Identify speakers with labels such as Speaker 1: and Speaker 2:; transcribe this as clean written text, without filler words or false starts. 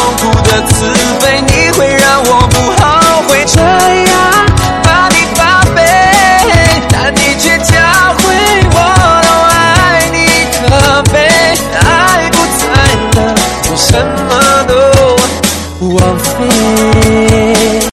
Speaker 1: 苦的慈悲，你会让我不后悔。这样把你宝贝，但你却教会我都爱你可悲，爱不在了，我什么都枉费。